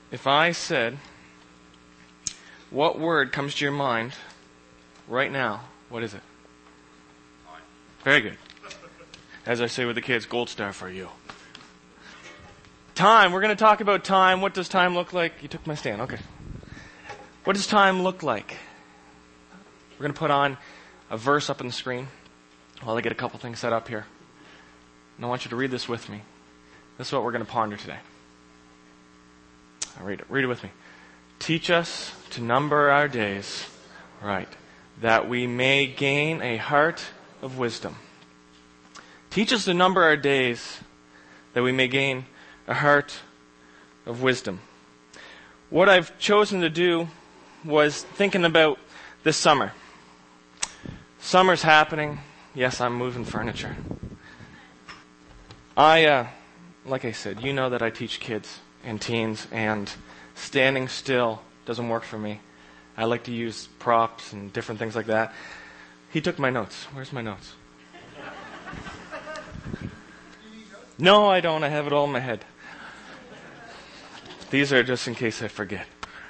If I said, what word comes to your mind right now? What is it? Time. Very good. As I say with the kids, gold star for you. Time. We're going to talk about time. What does time look like? You took my stand. Okay. What does time look like? We're going to put on a verse up on the screen while I get a couple things set up here. And I want you to read this with me. This is what we're going to ponder today. I'll read it. Read it with me. Teach us to number our days, right, that we may gain a heart of wisdom. Teach us to number our days, that we may gain a heart of wisdom. What I've chosen to do was thinking about this summer. Summer's happening. Yes, I'm moving furniture. Like I said, you know that I teach kids and teens, and standing still doesn't work for me. I like to use props and different things like that. He took my notes. Where's my notes? No, I don't. I have it all in my head. These are just in case I forget.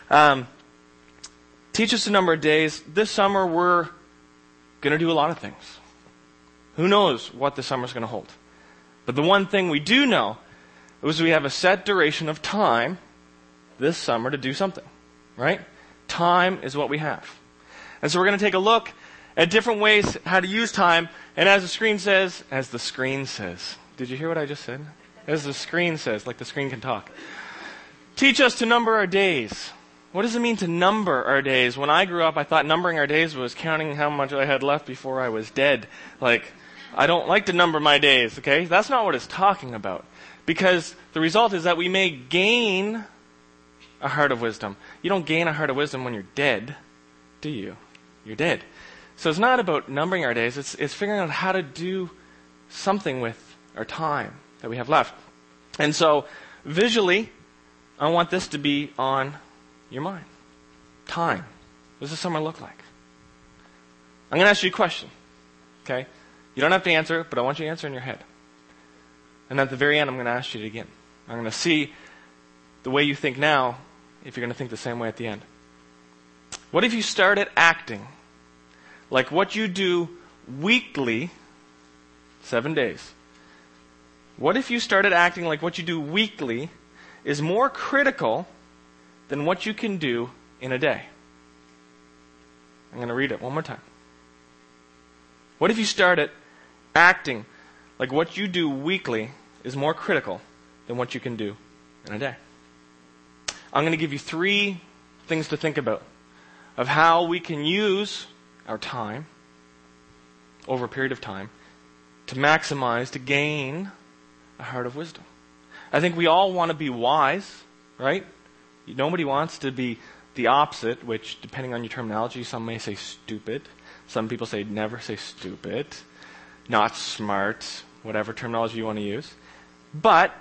Teach us a number of days. This summer we're going to do a lot of things. Who knows what the summer's going to hold? But the one thing we do know is we have a set duration of time this summer to do something, right? Time is what we have. And so we're going to take a look at different ways how to use time. And as the screen says, did you hear what I just said? As the screen says, like the screen can talk. Teach us to number our days. What does it mean to number our days? When I grew up, I thought numbering our days was counting how much I had left before I was dead. Like, I don't like to number my days, okay? That's not what it's talking about. Because the result is that we may gain a heart of wisdom. You don't gain a heart of wisdom when you're dead, do you? You're dead. So it's not about numbering our days. It's figuring out how to do something with our time that we have left. And so, visually, I want this to be on your mind. Time. What does the summer look like? I'm going to ask you a question. Okay? You don't have to answer it, but I want you to answer in your head. And at the very end, I'm going to ask you it again. I'm going to see the way you think now, if you're going to think the same way at the end. What if you started acting like what you do weekly, 7 days? What if you started acting like what you do weekly is more critical than what you can do in a day? I'm going to read it one more time. What if you started acting like what you do weekly is more critical than what you can do in a day? I'm going to give you 3 things to think about of how we can use our time over a period of time to maximize, to gain a heart of wisdom. I think we all want to be wise, right? Nobody wants to be the opposite, which, depending on your terminology, some may say stupid. Some people say never say stupid, not smart, whatever terminology you want to use. But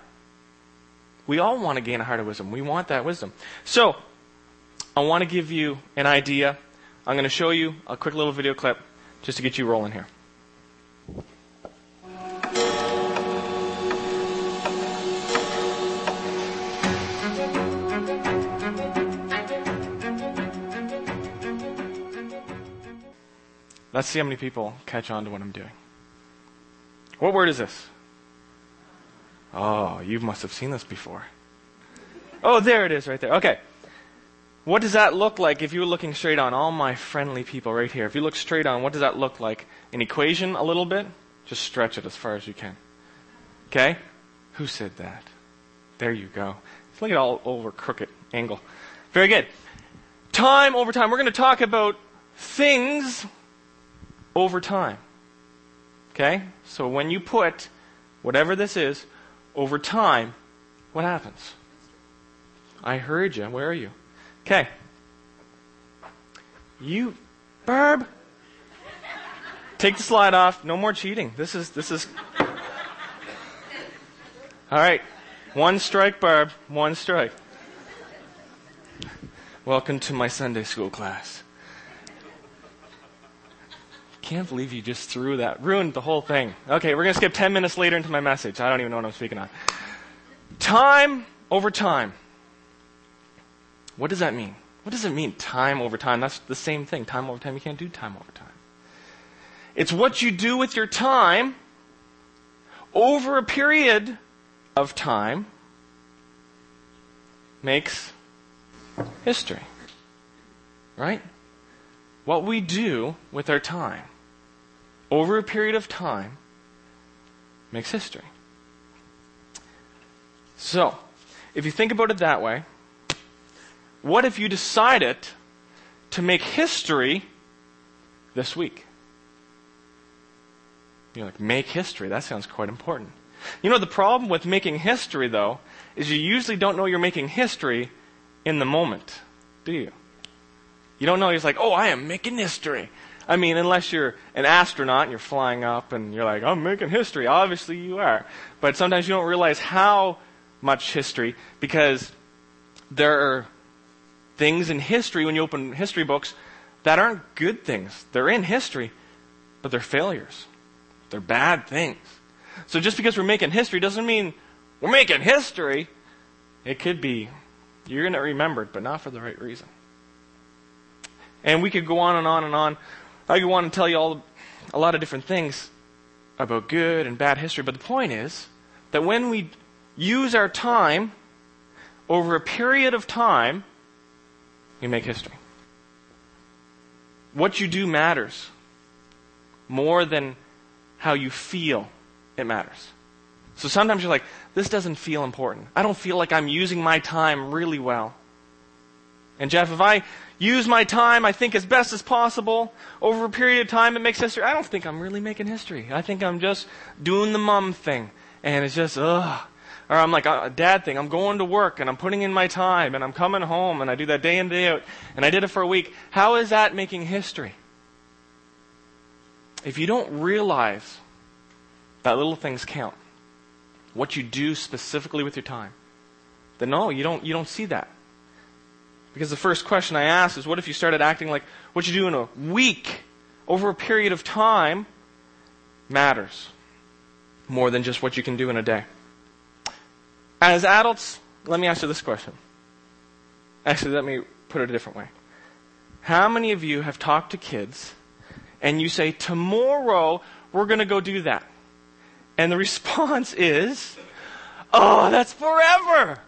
we all want to gain a heart of wisdom. We want that wisdom. So, I want to give you an idea. I'm going to show you a quick little video clip just to get you rolling here. Let's see how many people catch on to what I'm doing. What word is this? Oh, you must have seen this before. Oh, there it is right there. Okay. What does that look like if you were looking straight on? All my friendly people right here. If you look straight on, what does that look like? An equation a little bit? Just stretch it as far as you can. Okay? Who said that? There you go. Look at all over crooked angle. Very good. Time over time. We're going to talk about things over time. Okay? So when you put whatever this is over time, what happens? I heard you. Where are you? Okay. You, Barb, take the slide off. No more cheating. This is. All right. 1 strike, Barb. 1 strike. Welcome to my Sunday school class. Can't believe you just threw that. Ruined the whole thing. Okay, we're going to skip 10 minutes later into my message. I don't even know what I'm speaking on. Time over time. What does that mean? What does it mean, time over time? That's the same thing. Time over time. You can't do time over time. It's what you do with your time over a period of time makes history. Right? What we do with our time over a period of time makes history. So, if you think about it that way, what if you decided to make history this week? You're like, make history? That sounds quite important. You know, the problem with making history, though, is you usually don't know you're making history in the moment, do you? You don't know, you're like, oh, I am making history. I mean, unless you're an astronaut and you're flying up and you're like, I'm making history. Obviously you are. But sometimes you don't realize how much history, because there are things in history, when you open history books, that aren't good things. They're in history, but they're failures. They're bad things. So just because we're making history doesn't mean we're making history. It could be you're going to remember it, but not for the right reason. And we could go on and on and on. I could want to tell you a lot of different things about good and bad history, but the point is that when we use our time over a period of time, we make history. What you do matters more than how you feel it matters. So sometimes you're like, this doesn't feel important. I don't feel like I'm using my time really well. And Jeff, if I use my time, I think as best as possible, over a period of time it makes history, I don't think I'm really making history. I think I'm just doing the mom thing. And it's just, ugh. Or I'm like a dad thing. I'm going to work and I'm putting in my time and I'm coming home and I do that day in, day out. And I did it for a week. How is that making history? If you don't realize that little things count, what you do specifically with your time, then no, you don't see that. Because the first question I asked is, what if you started acting like what you do in a week over a period of time matters more than just what you can do in a day? As adults, let me ask you this question. Actually, let me put it a different way. How many of you have talked to kids and you say, tomorrow we're going to go do that? And the response is, oh, that's forever.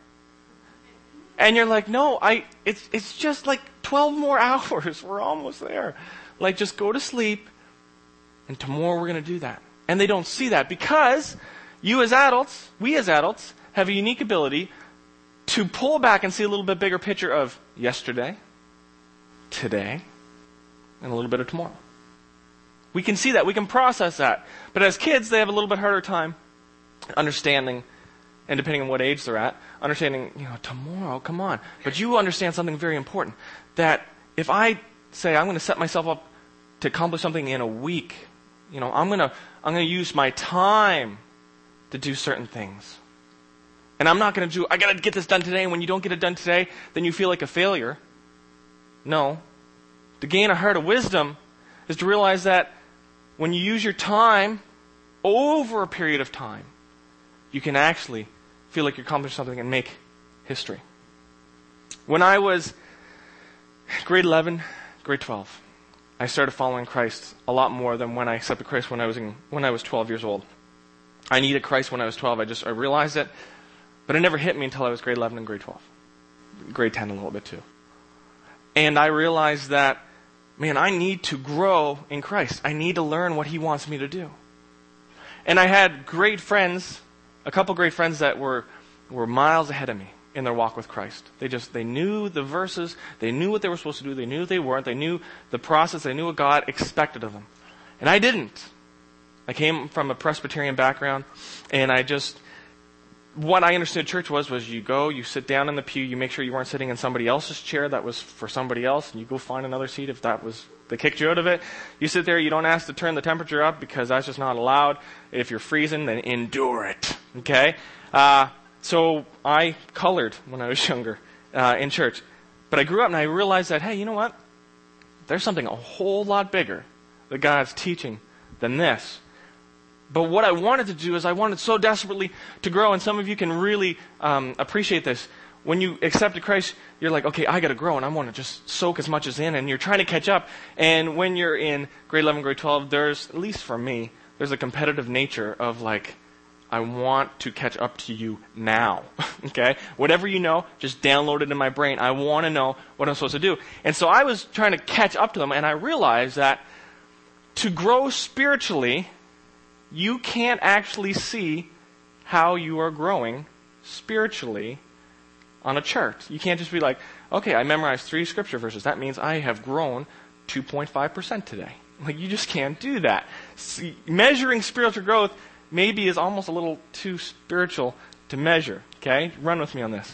And you're like, no, it's just like 12 more hours. We're almost there. Like, just go to sleep and tomorrow we're going to do that. And they don't see that because we as adults, have a unique ability to pull back and see a little bit bigger picture of yesterday, today, and a little bit of tomorrow. We can see that. We can process that. But as kids, they have a little bit harder time understanding, and depending on what age they're at, understanding, tomorrow, come on. But you understand something very important, that if I say I'm going to set myself up to accomplish something in a week, I'm going to use my time to do certain things. And I'm not going to I got to get this done today, and when you don't get it done today, then you feel like a failure. No. To gain a heart of wisdom is to realize that when you use your time over a period of time, you can actually feel like you're accomplishing something and make history. When I was grade 11, grade 12, I started following Christ a lot more than when I accepted Christ when I was 12 years old. I needed Christ when I was 12. I realized it. But it never hit me until I was grade 11 and grade 12. Grade 10 a little bit too. And I realized that, I need to grow in Christ. I need to learn what He wants me to do. And I had great friends, a couple great friends that were miles ahead of me in their walk with Christ. They knew the verses, they knew what they were supposed to do, they knew what they weren't, they knew the process, they knew what God expected of them. And I didn't. I came from a Presbyterian background, and what I understood church was you go, you sit down in the pew, you make sure you weren't sitting in somebody else's chair that was for somebody else, and you go find another seat if they kicked you out of it. You sit there, you don't ask to turn the temperature up because that's just not allowed. If you're freezing, then endure it. Okay? So I colored when I was younger in church. But I grew up and I realized that, hey, you know what? There's something a whole lot bigger that God's teaching than this. But what I wanted to do is I wanted so desperately to grow, and some of you can really appreciate this. when you accepted Christ, you're like, okay, I got to grow, and I want to just soak as much as in, and you're trying to catch up. And when you're in grade 11, grade 12, there's, at least for me, there's a competitive nature of like, I want to catch up to you now. Okay? Whatever you know, just download it in my brain. I want to know what I'm supposed to do. And so I was trying to catch up to them, and I realized that to grow spiritually, you can't actually see how you are growing spiritually on a chart. You can't just be like, okay, I memorized 3 scripture verses. That means I have grown 2.5% today. Like, you just can't do that. See, measuring spiritual growth maybe is almost a little too spiritual to measure. Okay? Run with me on this.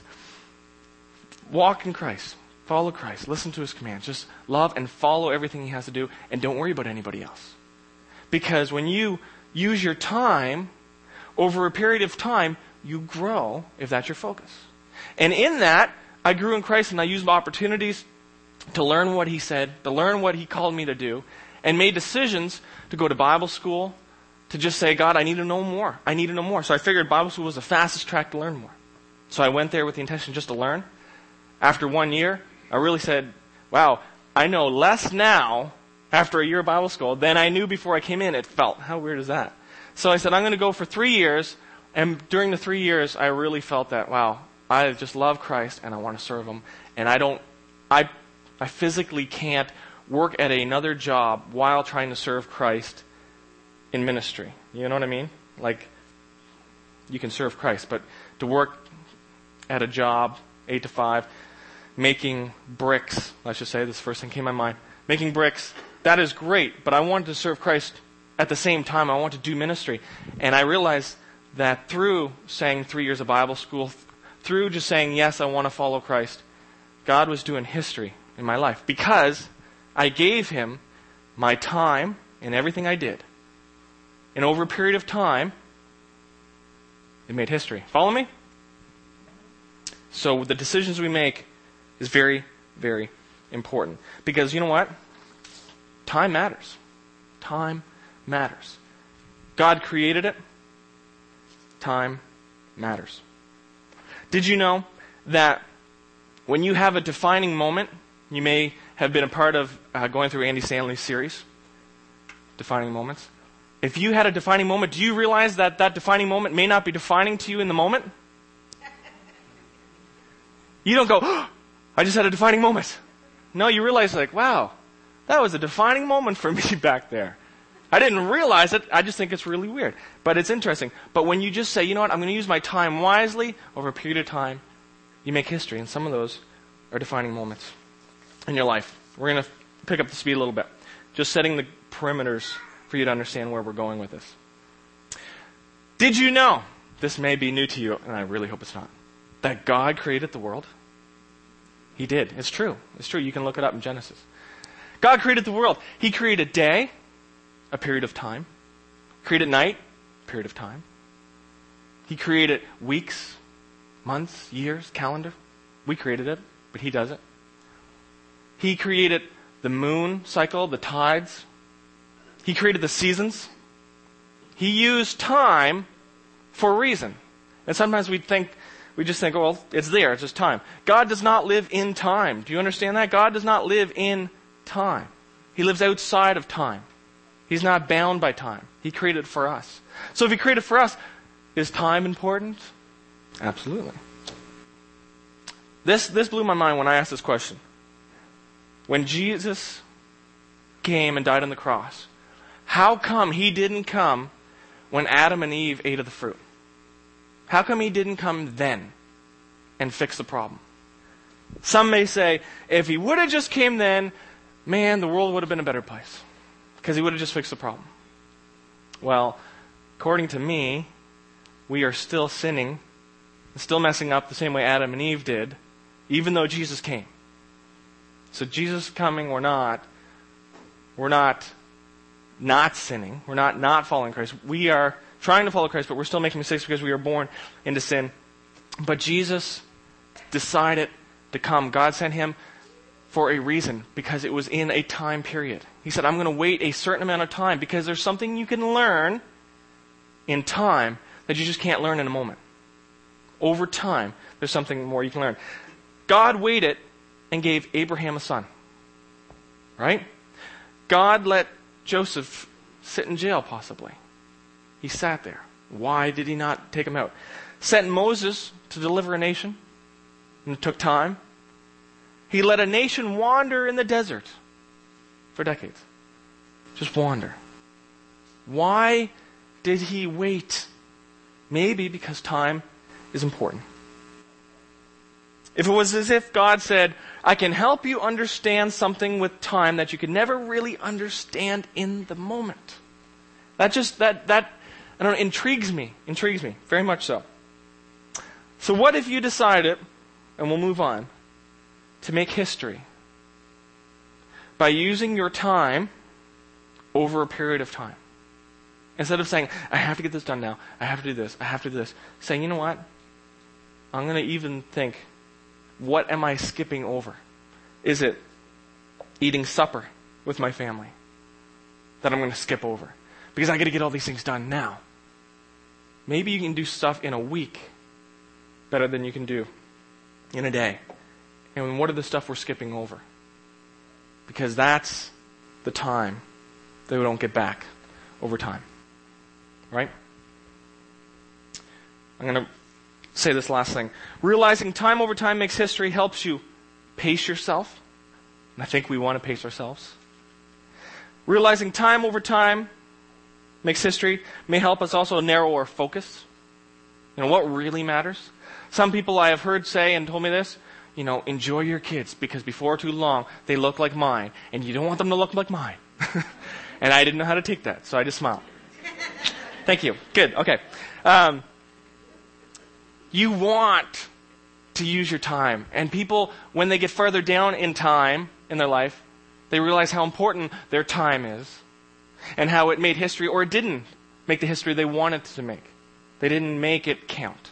Walk in Christ. Follow Christ. Listen to His commands. Just love and follow everything He has to do, and don't worry about anybody else. Because when you use your time, over a period of time, you grow if that's your focus. And in that, I grew in Christ, and I used opportunities to learn what He said, to learn what He called me to do, and made decisions to go to Bible school, to just say, God, I need to know more. I need to know more. So I figured Bible school was the fastest track to learn more. So I went there with the intention just to learn. After 1 year, I really said, wow, I know less now after a year of Bible school than I knew before I came in. It felt, how weird is that? So I said, I'm going to go for 3 years. And during the 3 years, I really felt that, wow, I just love Christ and I want to serve Him. And I physically can't work at another job while trying to serve Christ in ministry. You know what I mean? Like, you can serve Christ, but to work at a job, 8 to 5, making bricks, let's just say, this first thing came to my mind, making bricks, that is great, but I wanted to serve Christ at the same time. I want to do ministry. And I realized that through saying 3 years of Bible school, through just saying, yes, I want to follow Christ, God was doing history in my life because I gave Him my time and everything I did. And over a period of time, it made history. Follow me? So the decisions we make is very, very important. Because you know what? Time matters. Time matters. God created it. Time matters. Did you know that when you have a defining moment, you may have been a part of going through Andy Stanley's series, Defining Moments. If you had a defining moment, do you realize that that defining moment may not be defining to you in the moment? You don't go, oh, I just had a defining moment. No, you realize like, wow, that was a defining moment for me back there. I didn't realize it. I just think it's really weird. But it's interesting. But when you just say, you know what, I'm going to use my time wisely over a period of time, you make history. And some of those are defining moments in your life. We're going to pick up the speed a little bit. Just setting the perimeters for you to understand where we're going with this. Did you know, this may be new to you, and I really hope it's not, that God created the world? He did. It's true. It's true. You can look it up in Genesis. God created the world. He created day, a period of time. Created night, a period of time. He created weeks, months, years, calendar. We created it, but He does it. He created the moon cycle, the tides. He created the seasons. He used time for a reason. And sometimes we just think, oh, well, it's there, it's just time. God does not live in time. Do you understand that? God does not live in time. He lives outside of time. He's not bound by time. He created it for us. So if He created for us, is time important? Absolutely. This blew my mind when I asked this question. When Jesus came and died on the cross, how come He didn't come when Adam and Eve ate of the fruit? How come He didn't come then and fix the problem? Some may say, if He would have just came then, man, the world would have been a better place. Because He would have just fixed the problem. Well, according to me, we are still sinning, still messing up the same way Adam and Eve did, even though Jesus came. So Jesus coming or not, we're not sinning. We're not following Christ. We are trying to follow Christ, but we're still making mistakes because we are born into sin. But Jesus decided to come. God sent Him for a reason, because it was in a time period. He said, I'm going to wait a certain amount of time because there's something you can learn in time that you just can't learn in a moment. Over time, there's something more you can learn. God waited and gave Abraham a son. Right? God let Joseph sit in jail, possibly. He sat there. Why did he not take him out? Sent Moses to deliver a nation, and it took time. He let a nation wander in the desert for decades. Just wander. Why did he wait? Maybe because time is important. If it was as if God said, I can help you understand something with time that you could never really understand in the moment. That I don't know, intrigues me very much so. So what if you decided, and we'll move on, to make history by using your time over a period of time? Instead of saying, I have to get this done now, I have to do this, I have to do this, saying, you know what? I'm going to even think, what am I skipping over? Is it eating supper with my family that I'm going to skip over? Because I got to get all these things done now. Maybe you can do stuff in a week better than you can do in a day. And what are the stuff we're skipping over? Because that's the time that we don't get back over time. Right? I'm going to say this last thing. Realizing time over time makes history helps you pace yourself. And I think we want to pace ourselves. Realizing time over time makes history may help us also narrow our focus. You know, what really matters? Some people I have heard say and told me this, you know, enjoy your kids because before too long they look like mine and you don't want them to look like mine. And I didn't know how to take that, so I just smiled. Thank you. Good. Okay. You want to use your time. And people, when they get further down in time in their life, they realize how important their time is and how it made history, or it didn't make the history they wanted to make. They didn't make it count.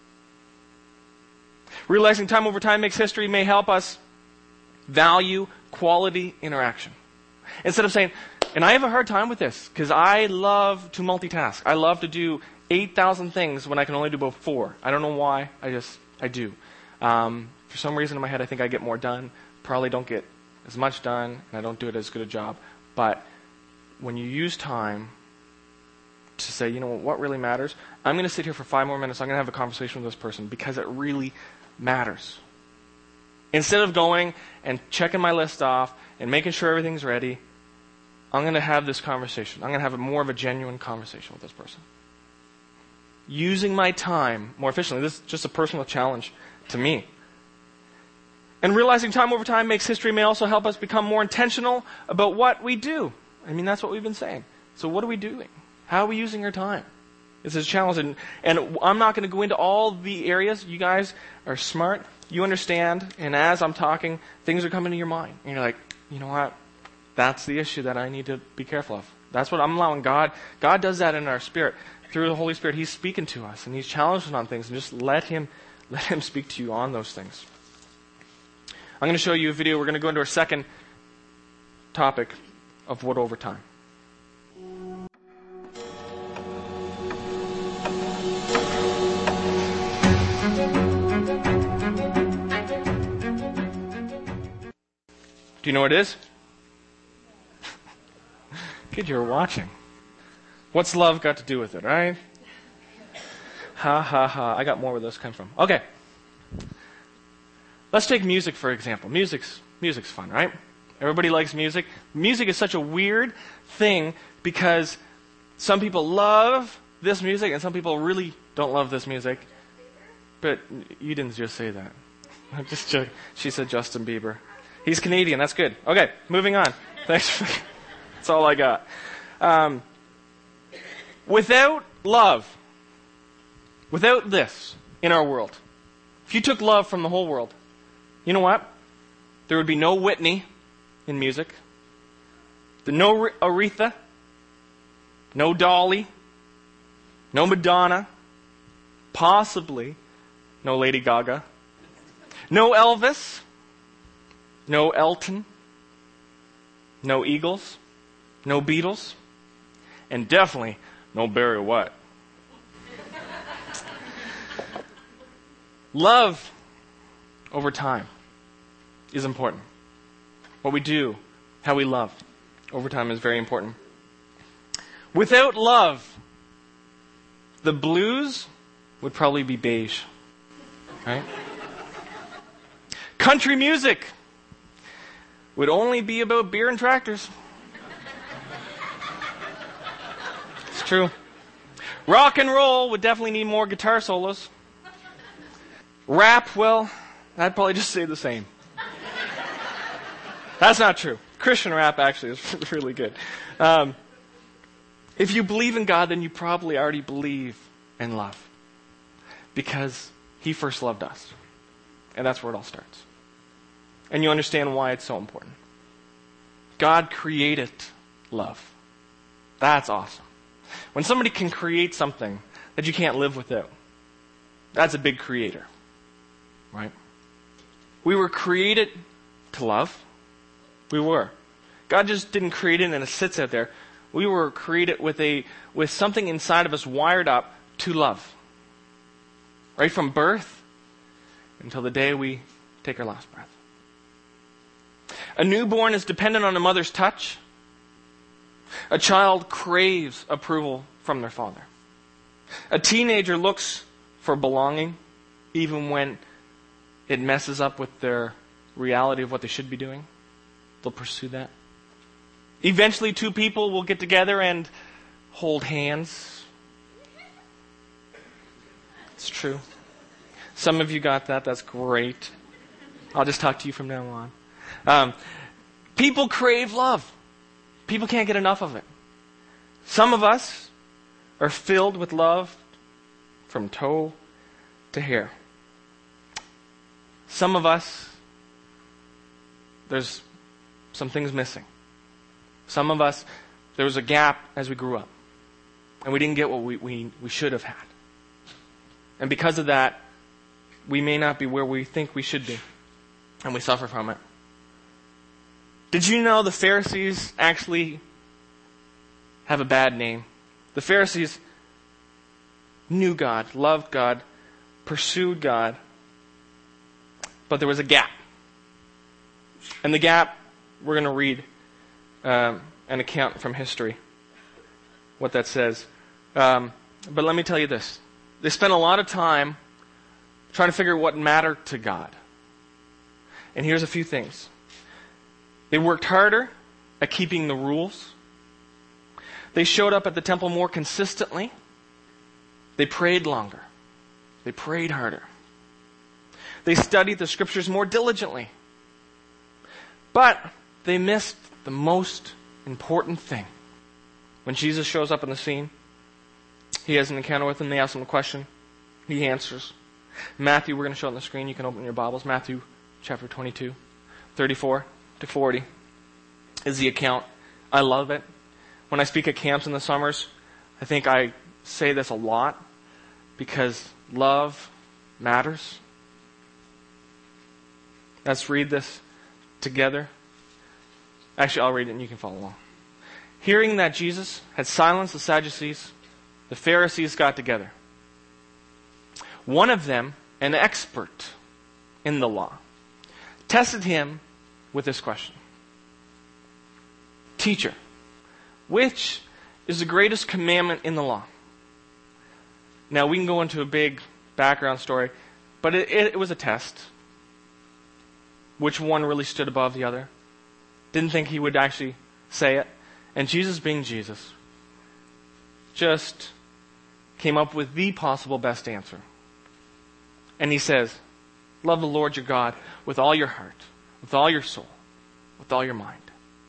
Realizing time over time makes history may help us value quality interaction. Instead of saying, and I have a hard time with this because I love to multitask. I love to do 8,000 things when I can only do about 4. I don't know why. I do. For some reason in my head, I think I get more done. Probably don't get as much done, and I don't do it as good a job. But when you use time to say, you know what really matters? I'm going to sit here for 5 more minutes. I'm going to have a conversation with this person because it really matters. Instead of going and checking my list off and making sure everything's ready, I'm going to have this conversation. I'm going to have more of a genuine conversation with this person. Using my time more efficiently. This is just a personal challenge to me. And realizing time over time makes history may also help us become more intentional about what we do. I mean, that's what we've been saying. So what are we doing? How are we using our time? This is a challenge. And I'm not going to go into all the areas. You guys are smart. You understand. And as I'm talking, things are coming to your mind. And you're like, you know what? That's the issue that I need to be careful of. That's what I'm allowing God. God does that in our spirit. Through the Holy Spirit, He's speaking to us. And He's challenging us on things. And just let Him speak to you on those things. I'm going to show you a video. We're going to go into our second topic of what over time. Do you know what it is? Good, you're watching. What's love got to do with it, right? Ha ha ha. I got more where those come from. Okay. Let's take music, for example. Music's fun, right? Everybody likes music. Music is such a weird thing because some people love this music and some people really don't love this music. But you didn't just say that. I'm just joking. She said Justin Bieber. He's Canadian. That's good. Okay, moving on. Thanks. That's all I got. Without love, without this in our world, if you took love from the whole world, you know what? There would be no Whitney in music. No Aretha. No Dolly. No Madonna. Possibly no Lady Gaga. No Elvis. No Elton. No Eagles. No Beatles. And definitely no Barry White. Love over time is important. What we do, how we love over time is very important. Without love, the blues would probably be beige. Right? Country music would only be about beer and tractors. It's true. Rock and roll would definitely need more guitar solos. Rap, well, I'd probably just say the same. That's not true. Christian rap actually is really good. If you believe in God, then you probably already believe in love. Because He first loved us. And that's where it all starts. And you understand why it's so important. God created love. That's awesome. When somebody can create something that you can't live without, that's a big creator. Right? We were created to love. We were. God just didn't create it and it sits out there. We were created with something inside of us wired up to love. Right from birth until the day we take our last breath. A newborn is dependent on a mother's touch. A child craves approval from their father. A teenager looks for belonging even when it messes up with their reality of what they should be doing. They'll pursue that. Eventually, two people will get together and hold hands. It's true. Some of you got that. That's great. I'll just talk to you from now on. People crave love. People can't get enough of it. Some of us are filled with love from toe to hair. Some of us, there's some things missing. Some of us, there was a gap as we grew up. And we didn't get what we should have had. And because of that, we may not be where we think we should be. And we suffer from it. Did you know the Pharisees actually have a bad name? The Pharisees knew God, loved God, pursued God. But there was a gap. And the gap, we're going to read an account from history, what that says. But let me tell you this. They spent a lot of time trying to figure out what mattered to God. And here's a few things. They worked harder at keeping the rules. They showed up at the temple more consistently. They prayed longer. They prayed harder. They studied the scriptures more diligently. But they missed the most important thing. When Jesus shows up on the scene, he has an encounter with them. They ask him a question. He answers. Matthew, we're going to show it on the screen. You can open your Bibles. Matthew chapter 22, 34 to 40 is the account. I love it. When I speak at camps in the summers, I think I say this a lot because love matters. Let's read this together. Actually, I'll read it and you can follow along. Hearing that Jesus had silenced the Sadducees, the Pharisees got together. One of them, an expert in the law, tested him with this question. Teacher, which is the greatest commandment in the law? Now, we can go into a big background story, but it was a test. Which one really stood above the other? Didn't think he would actually say it. And Jesus, being Jesus, just came up with the possible best answer. And he says, love the Lord your God with all your heart, with all your soul, with all your mind.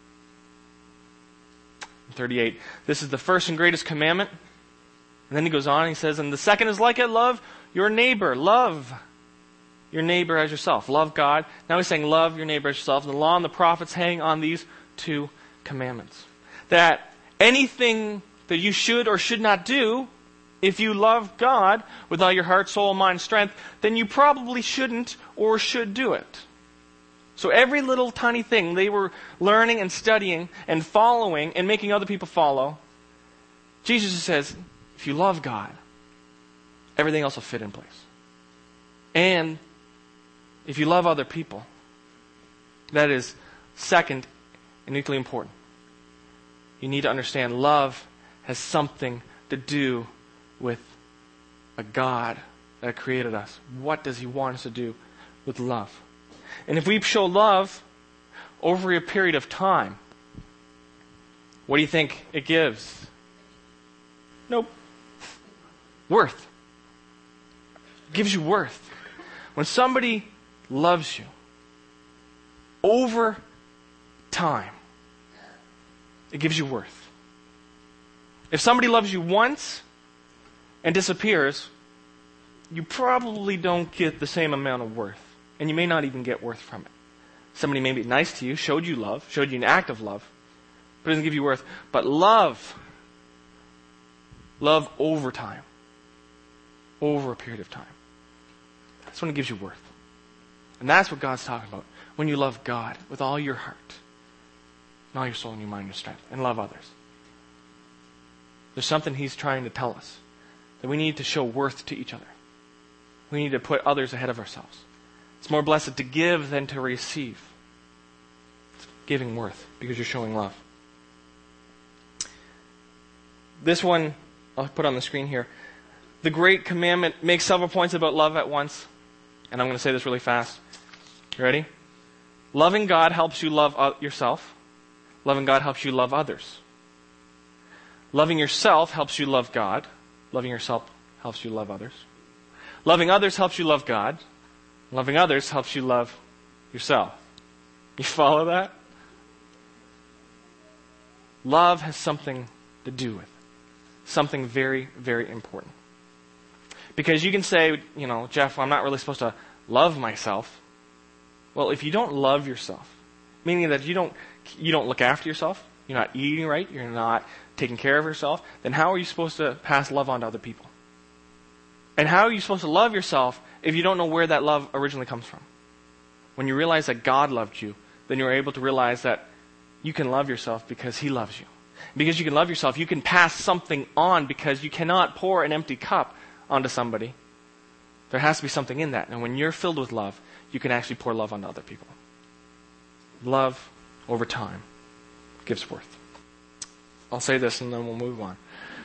38, this is the first and greatest commandment. And then he goes on and he says, and the second is like it, love your neighbor. Love your neighbor as yourself. Love God. Now he's saying love your neighbor as yourself. The law and the prophets hang on these two commandments. That anything that you should or should not do, if you love God with all your heart, soul, mind, strength, then you probably shouldn't or should do it. So every little tiny thing they were learning and studying and following and making other people follow, Jesus says, if you love God, everything else will fit in place. And if you love other people, that is second and equally important. You need to understand love has something to do with a God that created us. What does He want us to do with love? And if we show love over a period of time, what do you think it gives? Nope. Worth. It gives you worth. When somebody loves you over time, it gives you worth. If somebody loves you once and disappears, you probably don't get the same amount of worth. And you may not even get worth from it. Somebody may be nice to you, showed you love, showed you an act of love, but it doesn't give you worth. But love over time, over a period of time, that's when it gives you worth. And that's what God's talking about. When you love God with all your heart, and all your soul and your mind and your strength, and love others. There's something He's trying to tell us. That we need to show worth to each other. We need to put others ahead of ourselves. It's more blessed to give than to receive. It's giving worth because you're showing love. This one, I'll put on the screen here. The Great Commandment makes several points about love at once. And I'm going to say this really fast. You ready? Loving God helps you love yourself. Loving God helps you love others. Loving yourself helps you love God. Loving yourself helps you love others. Loving others helps you love God. Loving others helps you love yourself. You follow that? Love has something to do with it. Something very, very important. Because you can say, Jeff, I'm not really supposed to love myself. Well, if you don't love yourself, meaning that you don't look after yourself, you're not eating right, you're not taking care of yourself, then how are you supposed to pass love on to other people? And how are you supposed to love yourself if you don't know where that love originally comes from? When you realize that God loved you, then you're able to realize that you can love yourself because He loves you. Because you can love yourself, you can pass something on because you cannot pour an empty cup onto somebody. There has to be something in that. And when you're filled with love, you can actually pour love onto other people. Love over time gives worth. I'll say this and then we'll move on.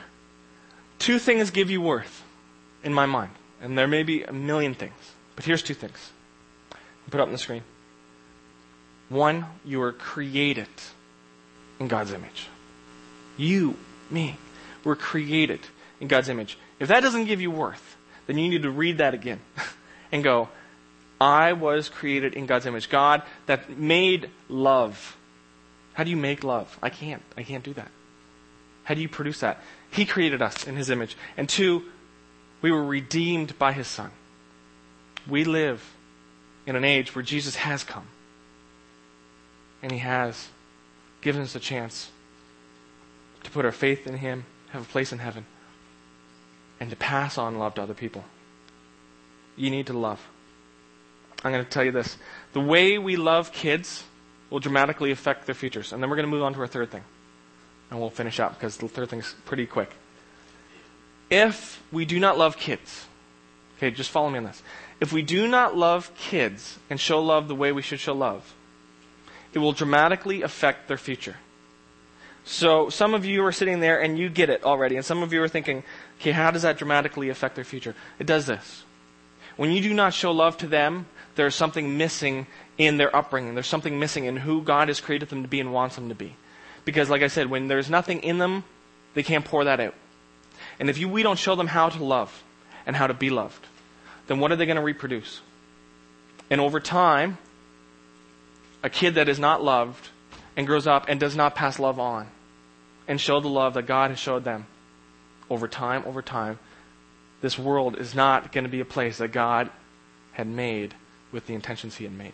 2 things give you worth in my mind. And there may be a million things. But here's 2 things. I'll put it up on the screen. 1, you were created in God's image. You, me, were created in God's image. If that doesn't give you worth, then you need to read that again and go, I was created in God's image. God that made love. How do you make love? I can't do that. How do you produce that? He created us in His image. And 2, we were redeemed by His Son. We live in an age where Jesus has come. And He has given us a chance to put our faith in Him, have a place in heaven, and to pass on love to other people. You need to love. I'm going to tell you this. The way we love kids will dramatically affect their futures. And then we're going to move on to our third thing. And we'll finish up because the third thing's pretty quick. If we do not love kids, okay, just follow me on this. If we do not love kids and show love the way we should show love, it will dramatically affect their future. So some of you are sitting there and you get it already. And some of you are thinking, okay, how does that dramatically affect their future? It does this. When you do not show love to them, there's something missing in their upbringing. There's something missing in who God has created them to be and wants them to be. Because like I said, when there's nothing in them, they can't pour that out. And if we don't show them how to love and how to be loved, then what are they going to reproduce? And over time, a kid that is not loved and grows up and does not pass love on and show the love that God has showed them, over time, this world is not going to be a place that God had made with the intentions He had made.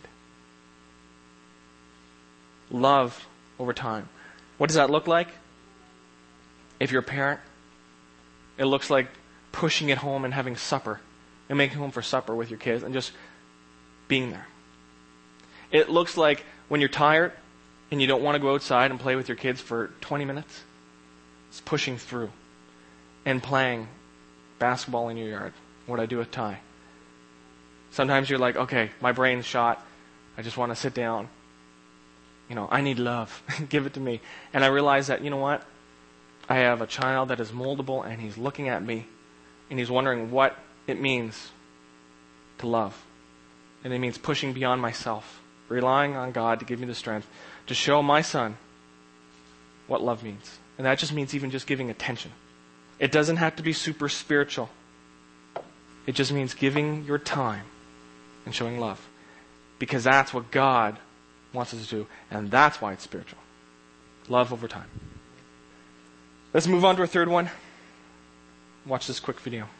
Love over time. What does that look like? If you're a parent, it looks like pushing it home and having supper and making home for supper with your kids and just being there. It looks like when you're tired and you don't want to go outside and play with your kids for 20 minutes, it's pushing through and playing basketball in your yard. What I do with Ty. Sometimes you're like, okay, my brain's shot. I just want to sit down. I need love. Give it to me. And I realize that, you know what? I have a child that is moldable, and he's looking at me, and he's wondering what it means to love. And it means pushing beyond myself, relying on God to give me the strength to show my son what love means. And that just means even just giving attention. It doesn't have to be super spiritual. It just means giving your time and showing love. Because that's what God wants us to do. And that's why it's spiritual. Love over time. Let's move on to our third one. Watch this quick video.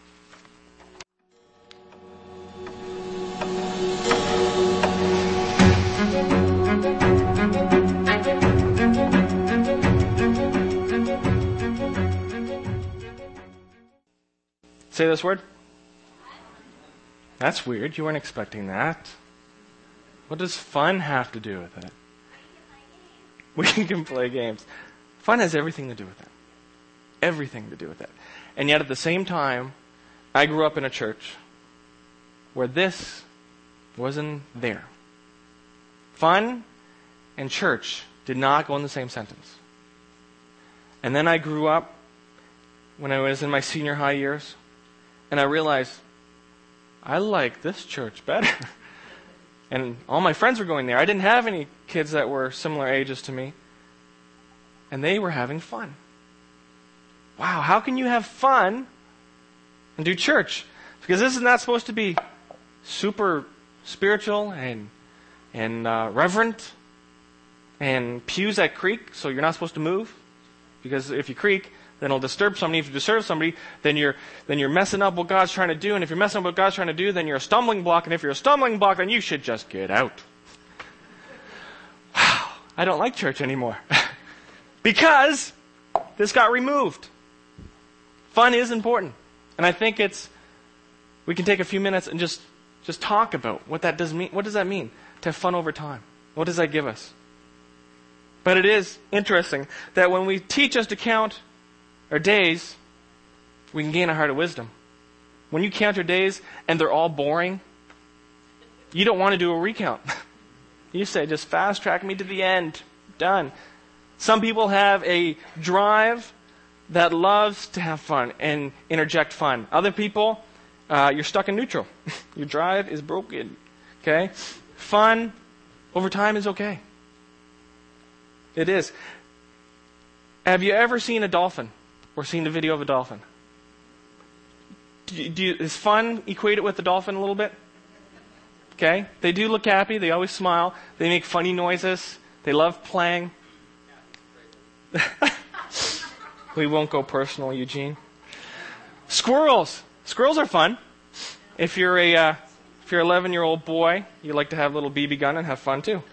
Say this word. That's weird. You weren't expecting that. What does fun have to do with it? We can play games. Fun has everything to do with it. Everything to do with it. And yet at the same time, I grew up in a church where this wasn't there. Fun and church did not go in the same sentence. And then I grew up when I was in my senior high years, and I realized I like this church better. And all my friends were going there. I didn't have any kids that were similar ages to me. And they were having fun. Wow, how can you have fun and do church? Because this is not supposed to be super spiritual and reverent and pews that creak, so you're not supposed to move. Because if you creak, then it'll disturb somebody. If you disturb somebody, then you're messing up what God's trying to do. And if you're messing up what God's trying to do, then you're a stumbling block. And if you're a stumbling block, then you should just get out. Wow, I don't like church anymore. Because this got removed. Fun is important. And I think we can take a few minutes and just talk about what that does mean. What does that mean to have fun over time? What does that give us? But it is interesting that when we teach us to count our days, we can gain a heart of wisdom. When you count your days and they're all boring, you don't want to do a recount. You say, just fast track me to the end. Done. Some people have a drive that loves to have fun and interject fun. Other people, you're stuck in neutral. Your drive is broken. Okay? Fun over time is okay. It is. Have you ever seen a dolphin or seen a video of a dolphin? Is fun equated with the dolphin a little bit? Okay? They do look happy. They always smile. They make funny noises. They love playing. We won't go personal, Eugene. Squirrels. Squirrels are fun. If you're an 11-year-old boy, you like to have a little BB gun and have fun too.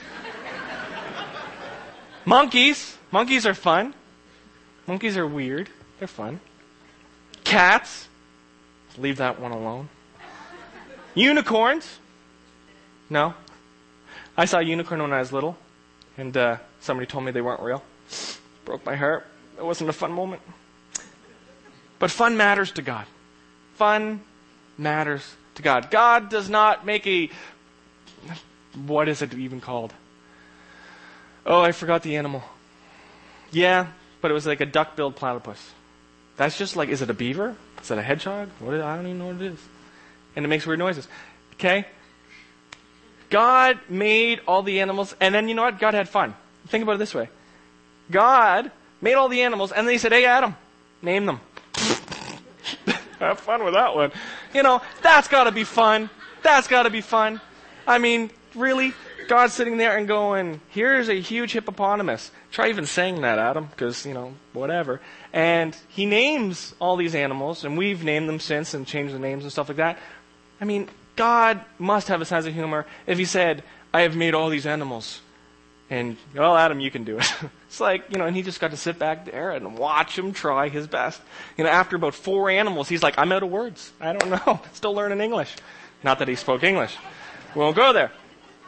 Monkeys. Monkeys are fun. Monkeys are weird. They're fun. Cats. Leave that one alone. Unicorns. No. I saw a unicorn when I was little, and somebody told me they weren't real. Broke my heart. It wasn't a fun moment. But fun matters to God. Fun matters to God. God does not make what is it even called? Oh, I forgot the animal. Yeah, but it was like a duck-billed platypus. That's just like, is it a beaver? Is it a hedgehog? I don't even know what it is. And it makes weird noises. Okay? God made all the animals, and then you know what? God had fun. Think about it this way. God made all the animals, and then he said, hey, Adam, name them. Have fun with that one. That's got to be fun. That's got to be fun. I mean, really? God's sitting there and going, here's a huge hippopotamus. Try even saying that, Adam, because, whatever. And he names all these animals, and we've named them since and changed the names and stuff like that. I mean, God must have a sense of humor if he said, I have made all these animals. And, well, Adam, you can do it. It's like, and he just got to sit back there and watch him try his best. After about 4 animals, he's like, I'm out of words. I don't know. Still learning English. Not that he spoke English. We won't go there.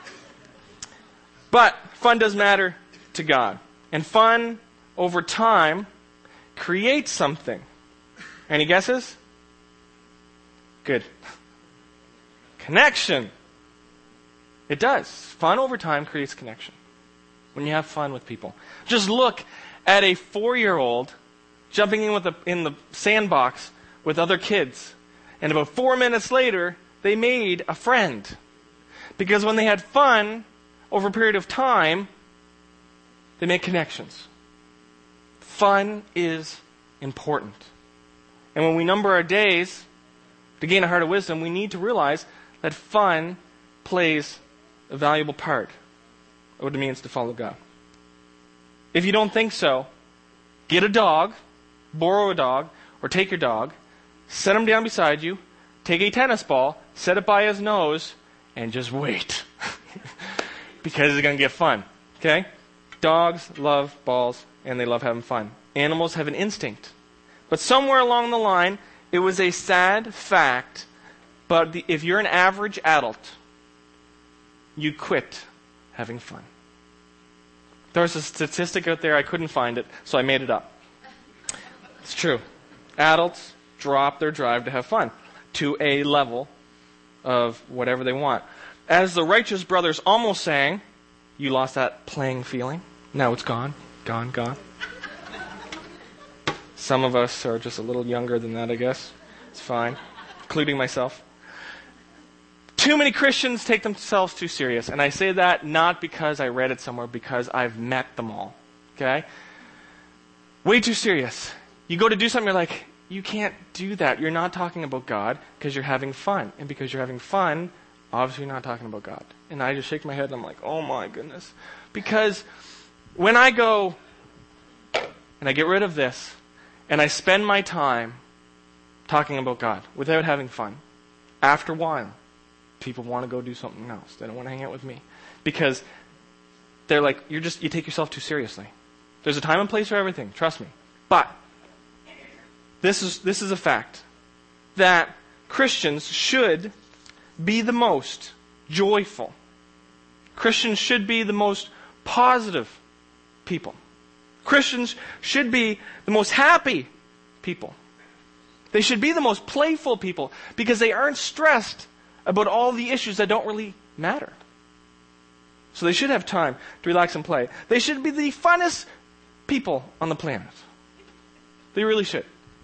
But fun does matter to God. And fun, over time, creates something. Any guesses? Good. connection. It does. Fun over time creates connection. When you have fun with people. Just look at a 4-year-old jumping in the sandbox with other kids. And about 4 minutes later, they made a friend. Because when they had fun over a period of time, they make connections. Fun is important. And when we number our days to gain a heart of wisdom, we need to realize that fun plays a valuable part of what it means to follow God. If you don't think so, get a dog, borrow a dog, or take your dog, set him down beside you, take a tennis ball, set it by his nose, and just wait. Because it's going to get fun. Okay? Dogs love balls, and they love having fun. Animals have an instinct. But somewhere along the line, it was a sad fact, but if you're an average adult, you quit having fun. There was a statistic out there, I couldn't find it, so I made it up. It's true. Adults drop their drive to have fun to a level of whatever they want. As the Righteous Brothers almost sang, you lost that playing feeling. Now it's gone, gone, gone. Some of us are just a little younger than that, I guess. It's fine, including myself. Too many Christians take themselves too serious. And I say that not because I read it somewhere, because I've met them all. Okay? Way too serious. You go to do something, you're like, you can't do that. You're not talking about God because you're having fun. And because you're having fun, obviously you're not talking about God. And I just shake my head and I'm like, oh my goodness. Because when I go and I get rid of this and I spend my time talking about God without having fun, after a while, people want to go do something else. They don't want to hang out with me. Because they're like, you take yourself too seriously. There's a time and place for everything, trust me. But this is a fact that Christians should be the most joyful. Christians should be the most positive people. Christians should be the most happy people. They should be the most playful people because they aren't stressed about all the issues that don't really matter. So they should have time to relax and play. They should be the funnest people on the planet. They really should.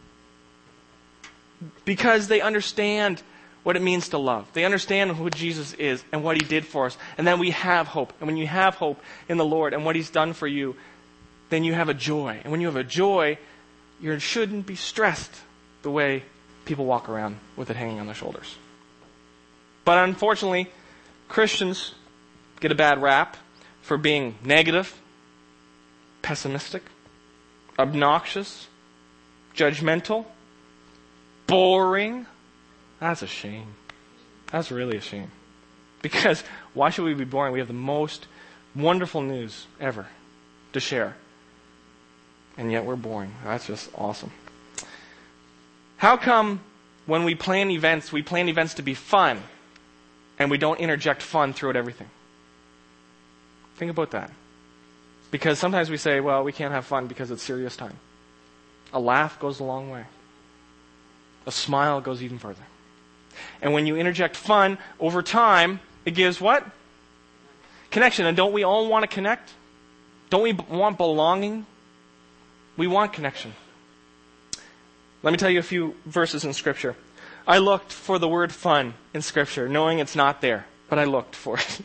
Because they understand what it means to love. They understand who Jesus is and what He did for us. And then we have hope. And when you have hope in the Lord and what He's done for you, then you have a joy. And when you have a joy, you shouldn't be stressed the way people walk around with it hanging on their shoulders. But unfortunately, Christians get a bad rap for being negative, pessimistic, obnoxious, judgmental, boring. That's a shame. That's really a shame. Because why should we be boring? We have the most wonderful news ever to share. And yet we're boring. That's just awesome. How come when we plan events to be fun, and we don't interject fun throughout everything? Think about that. Because sometimes we say, well, we can't have fun because it's serious time. A laugh goes a long way. A smile goes even further. And when you interject fun, over time, it gives what? Connection. And don't we all want to connect? Don't we want belonging? We want connection. Let me tell you a few verses in Scripture. I looked for the word fun in Scripture, knowing it's not there, but I looked for it.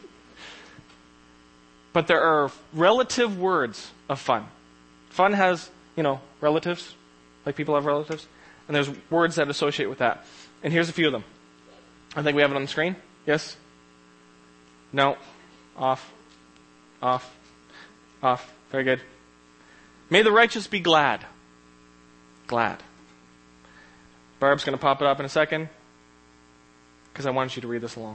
But there are relative words of fun. Fun has, relatives, like people have relatives, and there's words that associate with that. And here's a few of them. I think we have it on the screen. Yes? No. Off. Off. Off. Very good. May the righteous be glad. Glad. Barb's going to pop it up in a second because I want you to read this along.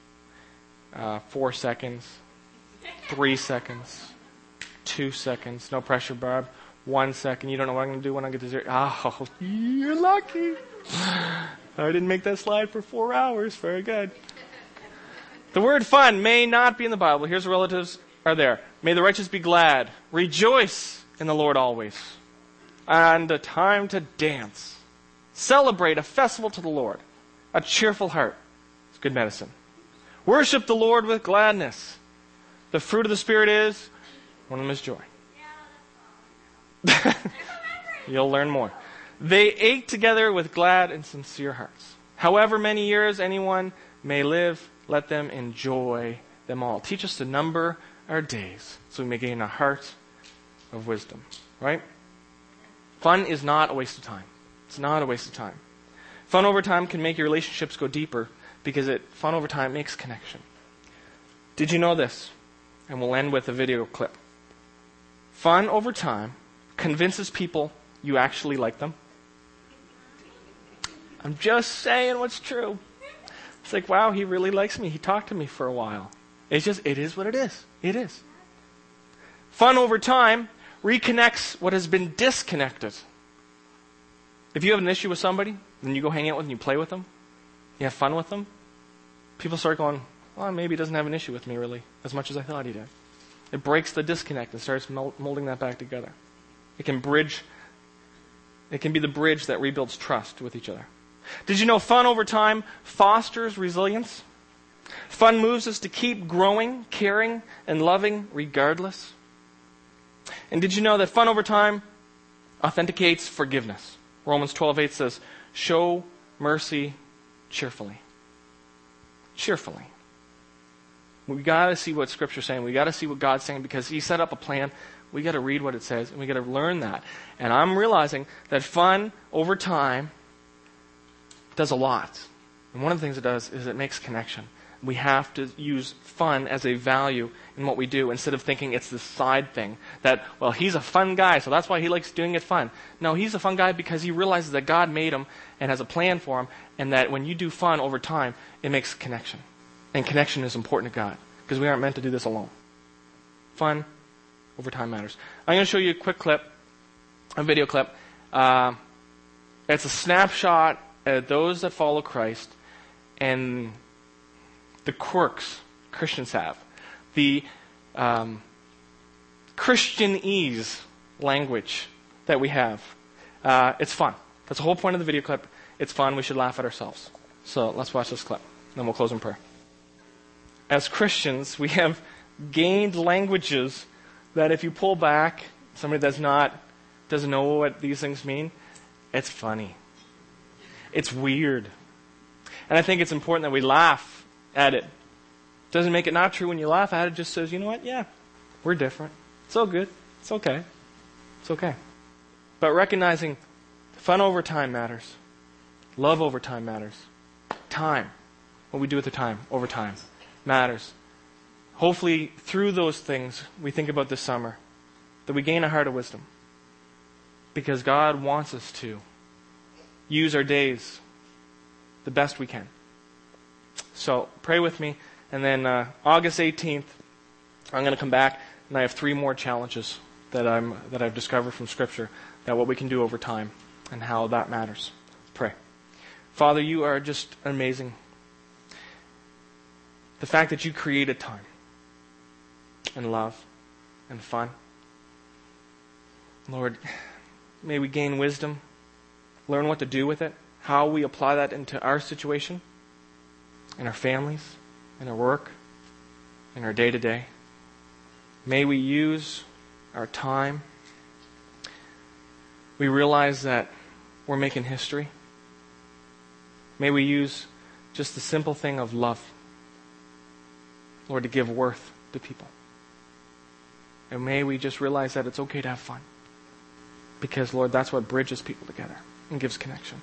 4 seconds. 3 seconds. 2 seconds. No pressure, Barb. 1 second. You don't know what I'm going to do when I get to 0. Oh, you're lucky. I didn't make that slide for 4 hours. Very good. The word fun may not be in the Bible. Here's the relatives are there. May the righteous be glad. Rejoice in the Lord always. And a time to dance. Celebrate a festival to the Lord. A cheerful heart. It's good medicine. Worship the Lord with gladness. The fruit of the Spirit is, one of them is joy. You'll learn more. They ate together with glad and sincere hearts. However many years anyone may live, let them enjoy them all. Teach us to number our days so we may gain a heart of wisdom. Right? Fun is not a waste of time. It's not a waste of time. Fun over time can make your relationships go deeper because fun over time makes connection. Did you know this? And we'll end with a video clip. Fun over time convinces people you actually like them. I'm just saying what's true. It's like, wow, he really likes me. He talked to me for a while. It is what it is. It is. Fun over time reconnects what has been disconnected. If you have an issue with somebody, then you go hang out with them, you play with them, you have fun with them, people start going, well, maybe he doesn't have an issue with me really, as much as I thought he did. It breaks the disconnect and starts molding that back together. It can be the bridge that rebuilds trust with each other. Did you know fun over time fosters resilience? Fun moves us to keep growing, caring, and loving regardless. And did you know that fun over time authenticates forgiveness? Romans 12:8 says, show mercy cheerfully. Cheerfully. We got to see what Scripture's saying. We got to see what God's saying because He set up a plan. We got to read what it says and we got to learn that. And I'm realizing that fun over time does a lot. And one of the things it does is it makes connection. We have to use fun as a value in what we do instead of thinking it's this side thing that, well, he's a fun guy, so that's why he likes doing it fun. No, he's a fun guy because he realizes that God made him and has a plan for him, and that when you do fun over time, it makes connection. And connection is important to God because we aren't meant to do this alone. Fun over time matters. I'm going to show you a quick clip, a video clip. It's a snapshot at those that follow Christ and the quirks Christians have, the Christianese language that we have. It's fun. That's the whole point of the video clip. It's fun. We should laugh at ourselves. So let's watch this clip. Then we'll close in prayer. As Christians, we have gained languages that if you pull back, somebody doesn't know what these things mean, it's funny. It's weird. And I think it's important that we laugh at it. Doesn't make it not true when you laugh at it. Just says, you know what? Yeah, we're different. It's all good. It's okay. It's okay. But recognizing fun over time matters. Love over time matters. Time, what we do with the time over time, matters. Hopefully, through those things, we think about this summer, that we gain a heart of wisdom. Because God wants us to use our days the best we can. So pray with me, and then August 18th, I'm going to come back, and I have 3 more challenges that I've discovered from Scripture, that what we can do over time, and how that matters. Pray. Father, you are just amazing. The fact that you created time, and love, and fun. Lord, may we gain wisdom, learn what to do with it, how we apply that into our situation, in our families, in our work, in our day-to-day. May we use our time. We realize that we're making history. May we use just the simple thing of love, Lord, to give worth to people. And may we just realize that it's okay to have fun. Because, Lord, that's what bridges people together and gives connection.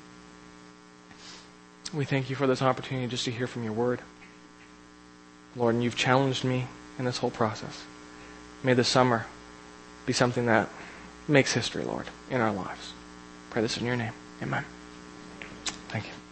We thank you for this opportunity just to hear from your word. Lord, and you've challenged me in this whole process. May this summer be something that makes history, Lord, in our lives. Pray this in your name. Amen. Thank you.